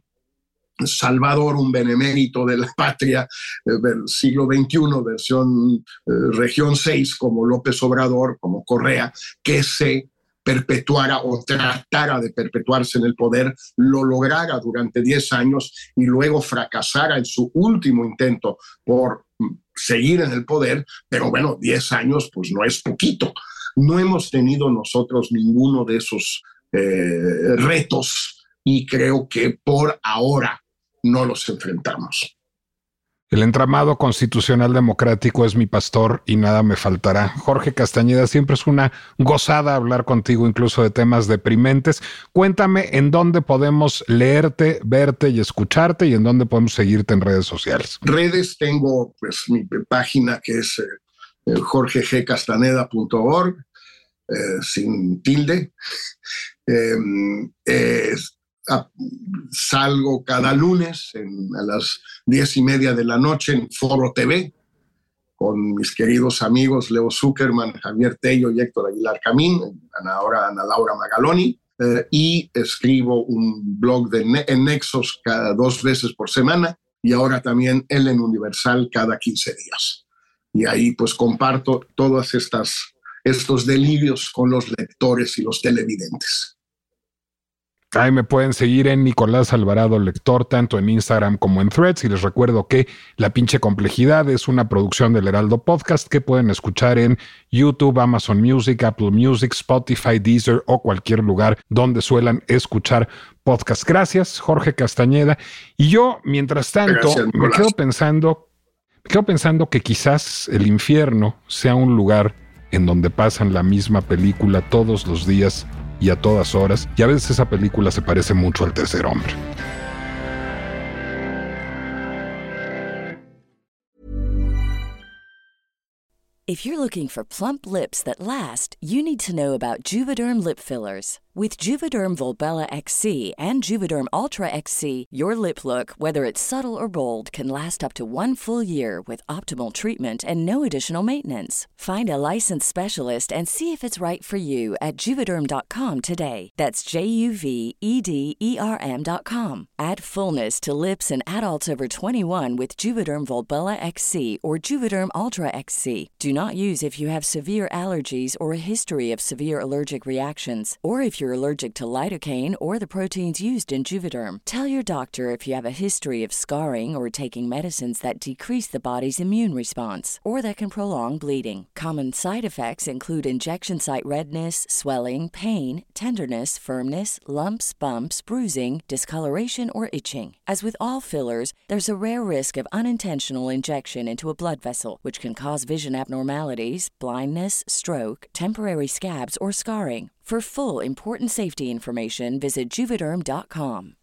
Salvador, un benemérito de la patria eh, del siglo veintiuno, versión eh, región seis, como López Obrador, como Correa, que se perpetuara o tratara de perpetuarse en el poder, lo lograra durante diez años y luego fracasara en su último intento por seguir en el poder, pero bueno, diez años pues no es poquito. No hemos tenido nosotros ninguno de esos eh, retos y creo que por ahora no los enfrentamos. El entramado constitucional democrático es mi pastor y nada me faltará. Jorge Castañeda, siempre es una gozada hablar contigo, incluso de temas deprimentes. Cuéntame en dónde podemos leerte, verte y escucharte, y en dónde podemos seguirte en redes sociales. Redes, tengo pues mi página que es eh, jorge g castaneda punto org, eh, sin tilde. Eh, eh, A, salgo cada lunes en, a las diez y media de la noche en Foro T V con mis queridos amigos Leo Zuckerman, Javier Tello y Héctor Aguilar Camín, ahora Ana Laura Magaloni, eh, y escribo un blog de ne- en Nexos cada dos veces por semana, y ahora también el en Universal cada quince días. Y ahí pues comparto todas estas estos delirios con los lectores y los televidentes. Ahí me pueden seguir en Nicolás Alvarado Lector, tanto en Instagram como en Threads. Y les recuerdo que La Pinche Complejidad es una producción del Heraldo Podcast que pueden escuchar en YouTube, Amazon Music, Apple Music, Spotify, Deezer o cualquier lugar donde suelan escuchar podcast. Gracias, Jorge Castañeda. Y yo, mientras tanto, Gracias, me quedo pensando, me quedo pensando que quizás el infierno sea un lugar en donde pasan la misma película todos los días y a todas horas, y a veces esa película se parece mucho al Tercer Hombre. If you're looking for plump lips that last, you need to know about Juvederm lip fillers. With Juvederm Volbella X C and Juvederm Ultra X C, your lip look, whether it's subtle or bold, can last up to one full year with optimal treatment and no additional maintenance. Find a licensed specialist and see if it's right for you at Juvederm dot com today. That's J U V E D E R M dot com. Add fullness to lips in adults over twenty-one with Juvederm Volbella X C or Juvederm Ultra X C. Do not use if you have severe allergies or a history of severe allergic reactions, or if you're allergic to lidocaine or the proteins used in Juvederm. Tell your doctor if you have a history of scarring or taking medicines that decrease the body's immune response or that can prolong bleeding. Common side effects include injection site redness, swelling, pain, tenderness, firmness, lumps, bumps, bruising, discoloration, or itching. As with all fillers, there's a rare risk of unintentional injection into a blood vessel, which can cause vision abnormalities, blindness, stroke, temporary scabs, or scarring. For full, important safety information, visit Juvederm dot com.